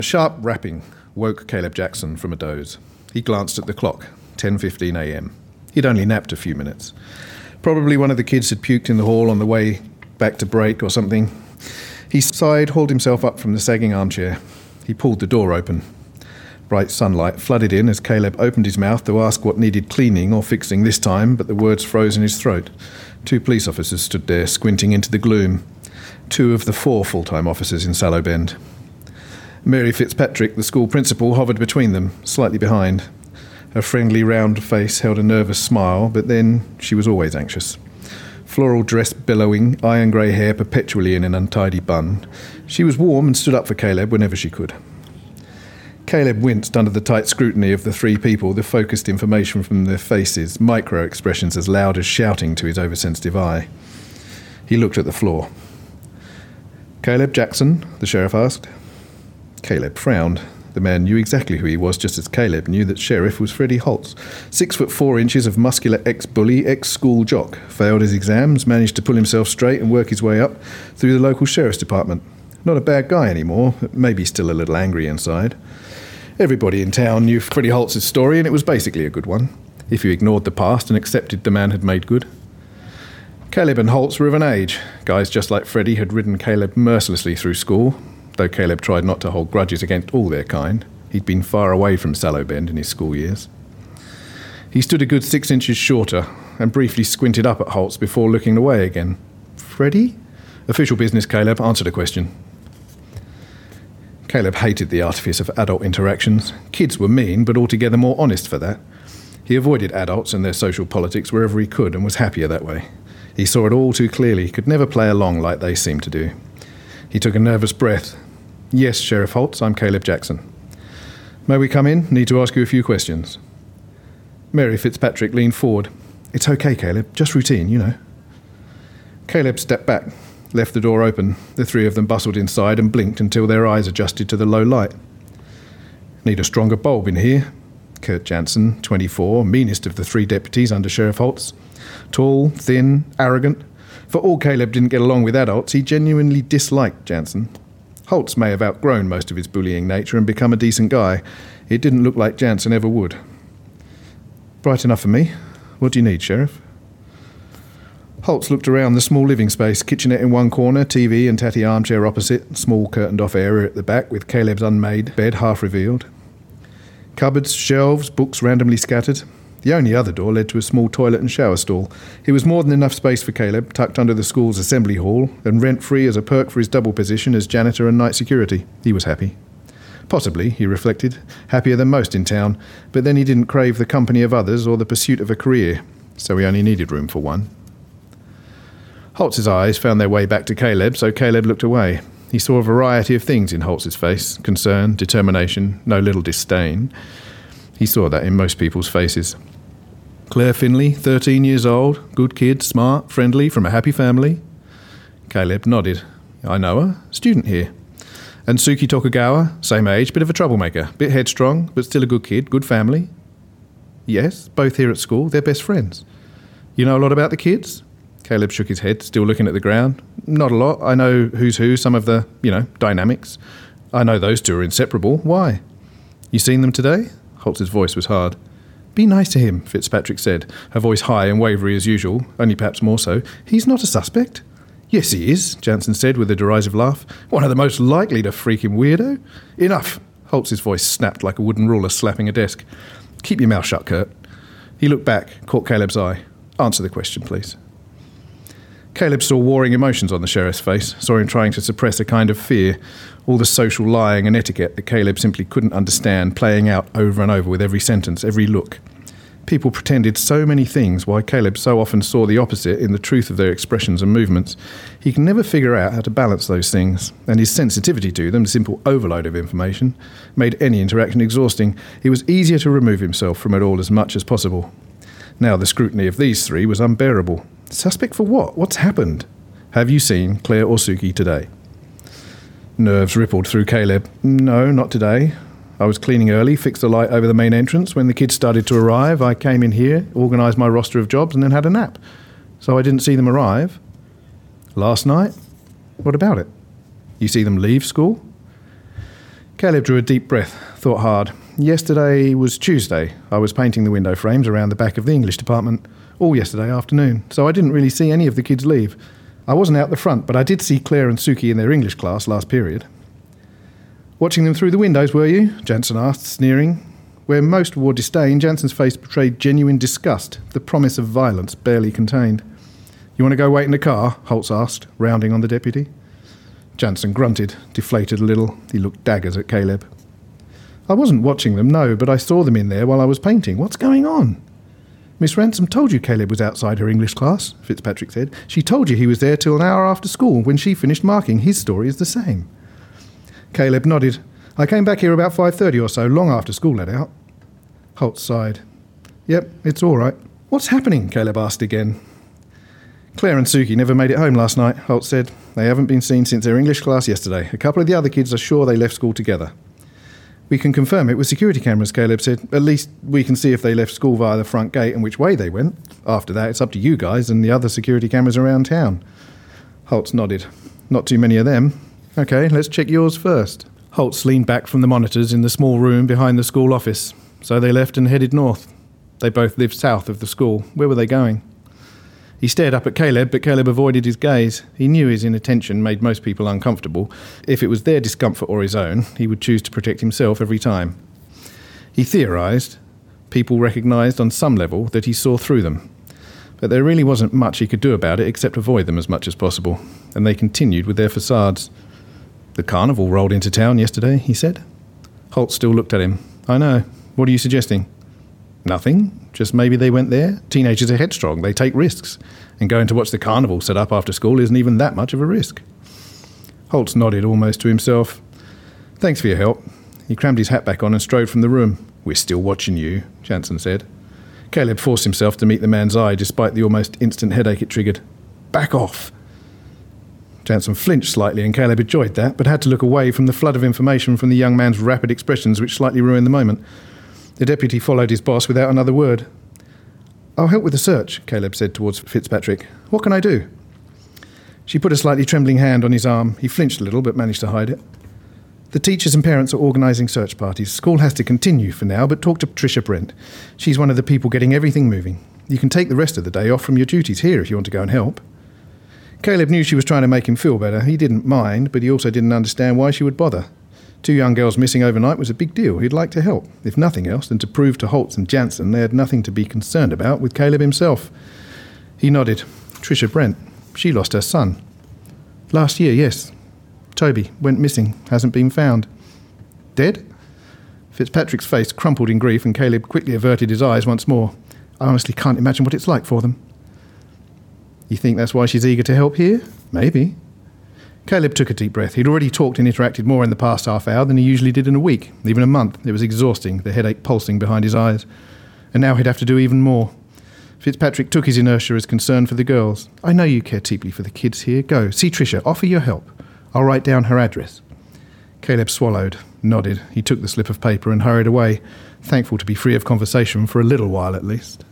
A sharp rapping woke Caleb Jackson from a doze. He glanced at the clock, 10:15 a.m. He'd only napped a few minutes. Probably one of the kids had puked in the hall on the way back to break or something. He sighed, hauled himself up from the sagging armchair. He pulled the door open. Bright sunlight flooded in as Caleb opened his mouth to ask what needed cleaning or fixing this time, but the words froze in his throat. 2 police officers stood there, squinting into the gloom. 2 of the 4 full-time officers in Sallow Bend. Mary Fitzpatrick, the school principal, hovered between them, slightly behind. Her friendly round face held a nervous smile, but then she was always anxious. Floral dress billowing, iron grey hair perpetually in an untidy bun. She was warm and stood up for Caleb whenever she could. Caleb winced under the tight scrutiny of the 3 people, the focused information from their faces, micro-expressions as loud as shouting to his oversensitive eye. He looked at the floor. "Caleb Jackson?" the sheriff asked. Caleb frowned. The man knew exactly who he was, just as Caleb knew that Sheriff was Freddie Holtz. 6'4" of muscular ex-bully, ex-school jock. Failed his exams, managed to pull himself straight and work his way up through the local sheriff's department. Not a bad guy anymore, maybe still a little angry inside. Everybody in town knew Freddie Holtz's story, and it was basically a good one, if you ignored the past and accepted the man had made good. Caleb and Holtz were of an age. Guys just like Freddie had ridden Caleb mercilessly through school, though Caleb tried not to hold grudges against all their kind. He'd been far away from Sallow Bend in his school years. He stood a good 6 inches shorter and briefly squinted up at Holtz before looking away again. "Freddie?" "Official business, Caleb. Answer the question." Caleb hated the artifice of adult interactions. Kids were mean, but altogether more honest for that. He avoided adults and their social politics wherever he could and was happier that way. He saw it all too clearly, could never play along like they seemed to do. He took a nervous breath. "Yes, Sheriff Holtz, I'm Caleb Jackson." "May we come in? Need to ask you a few questions." Mary Fitzpatrick leaned forward. "It's okay, Caleb. Just routine, you know." Caleb stepped back, left the door open. The 3 of them bustled inside and blinked until their eyes adjusted to the low light. "Need a stronger bulb in here." Kurt Jansen, 24, meanest of the 3 deputies under Sheriff Holtz. Tall, thin, arrogant. For all Caleb didn't get along with adults, he genuinely disliked Jansen. Holtz may have outgrown most of his bullying nature and become a decent guy. It didn't look like Jansen ever would. "Bright enough for me. What do you need, Sheriff?" Holtz looked around the small living space, kitchenette in one corner, TV and tatty armchair opposite, small curtained-off area at the back with Caleb's unmade bed half revealed. Cupboards, shelves, books randomly scattered. The only other door led to a small toilet and shower stall. It was more than enough space for Caleb, tucked under the school's assembly hall, and rent-free as a perk for his double position as janitor and night security. He was happy. Possibly, he reflected, happier than most in town, but then he didn't crave the company of others or the pursuit of a career, so he only needed room for one. Holtz's eyes found their way back to Caleb, so Caleb looked away. He saw a variety of things in Holtz's face: concern, determination, no little disdain. He saw that in most people's faces. Claire Finley, 13 years old, good kid, smart, friendly, from a happy family. Caleb nodded. "I know her, student here." "And Suki Tokugawa, same age, bit of a troublemaker, bit headstrong, but still a good kid, good family." "Yes, both here at school, they're best friends." "You know a lot about the kids?" Caleb shook his head, still looking at the ground. "Not a lot. I know who's who, some of the, dynamics. I know those 2 are inseparable. Why?" "You seen them today?" Holtz's voice was hard. "Be nice to him," Fitzpatrick said, her voice high and wavery as usual, only perhaps more so. "He's not a suspect." "Yes, he is," Jansen said with a derisive laugh. "One of the most likely to freak him weirdo." "Enough!" Holtz's voice snapped like a wooden ruler slapping a desk. "Keep your mouth shut, Kurt." He looked back, caught Caleb's eye. "Answer the question, please." Caleb saw warring emotions on the sheriff's face, saw him trying to suppress a kind of fear, all the social lying and etiquette that Caleb simply couldn't understand playing out over and over with every sentence, every look. People pretended so many things, while Caleb so often saw the opposite in the truth of their expressions and movements. He could never figure out how to balance those things, and his sensitivity to them, the simple overload of information, made any interaction exhausting. It was easier to remove himself from it all as much as possible. Now the scrutiny of these 3 was unbearable. Suspect for what? What's happened? "Have you seen Claire or Suki today?" Nerves rippled through Caleb. "No, not today. I was cleaning early, fixed the light over the main entrance. When the kids started to arrive, I came in here, organised my roster of jobs, and then had a nap. So I didn't see them arrive." "Last night? What about it? You see them leave school?" Caleb drew a deep breath, thought hard. Yesterday was Tuesday. I was painting the window frames around the back of the English department all yesterday afternoon, so I didn't really see any of the kids leave. I wasn't out the front, but I did see Claire and Suki in their English class last period. Watching them through the windows, were you? Jansen asked, sneering. Where most wore disdain, Jansen's face betrayed genuine disgust, the promise of violence barely contained. You want to go wait in the car? Holtz asked, rounding on the deputy. Jansen grunted, deflated a little. He looked daggers at Caleb. I wasn't watching them, no, but I saw them in there while I was painting. What's going on? Miss Ransom told you Caleb was outside her English class, Fitzpatrick said. She told you he was there till an hour after school. When she finished marking, his story is the same. Caleb nodded. I came back here about 5:30 or so, long after school let out. Holtz sighed. Yep, it's all right. What's happening? Caleb asked again. Claire and Suki never made it home last night, Holtz said. They haven't been seen since their English class yesterday. A couple of the other kids are sure they left school together. We can confirm it with security cameras, Caleb said. At least we can see if they left school via the front gate and which way they went. After that, it's up to you guys and the other security cameras around town. Holtz nodded. Not too many of them. OK, let's check yours first. Holtz leaned back from the monitors in the small room behind the school office. So they left and headed north. They both lived south of the school. Where were they going? He stared up at Caleb, but Caleb avoided his gaze. He knew his inattention made most people uncomfortable. If it was their discomfort or his own, he would choose to protect himself every time. He theorised. People recognised on some level that he saw through them. But there really wasn't much he could do about it except avoid them as much as possible. And they continued with their facades. The carnival rolled into town yesterday, he said. Holtz still looked at him. I know. What are you suggesting? Nothing. Just maybe they went there. Teenagers are headstrong. They take risks. And going to watch the carnival set up after school isn't even that much of a risk. Holtz nodded almost to himself. Thanks for your help. He crammed his hat back on and strode from the room. We're still watching you, Jansen said. Caleb forced himself to meet the man's eye despite the almost instant headache it triggered. Back off. Jansen flinched slightly and Caleb enjoyed that, but had to look away from the flood of information from the young man's rapid expressions which slightly ruined the moment. The deputy followed his boss without another word. I'll help with the search, Caleb said towards Fitzpatrick. What can I do? She put a slightly trembling hand on his arm. He flinched a little, but managed to hide it. The teachers and parents are organising search parties. School has to continue for now, but talk to Patricia Brent. She's one of the people getting everything moving. You can take the rest of the day off from your duties here if you want to go and help. Caleb knew she was trying to make him feel better. He didn't mind, but he also didn't understand why she would bother. 2 young girls missing overnight was a big deal. He'd like to help, if nothing else, than to prove to Holtz and Jansen they had nothing to be concerned about with Caleb himself. He nodded. Tricia Brent. She lost her son. Last year, yes. Toby went missing. Hasn't been found. Dead? Fitzpatrick's face crumpled in grief and Caleb quickly averted his eyes once more. I honestly can't imagine what it's like for them. You think that's why she's eager to help here? Maybe. Caleb took a deep breath. He'd already talked and interacted more in the past half hour than he usually did in a week, even a month. It was exhausting, the headache pulsing behind his eyes. And now he'd have to do even more. Fitzpatrick took his inertia as concern for the girls. I know you care deeply for the kids here. Go, see Tricia, offer your help. I'll write down her address. Caleb swallowed, nodded. He took the slip of paper and hurried away, thankful to be free of conversation for a little while at least.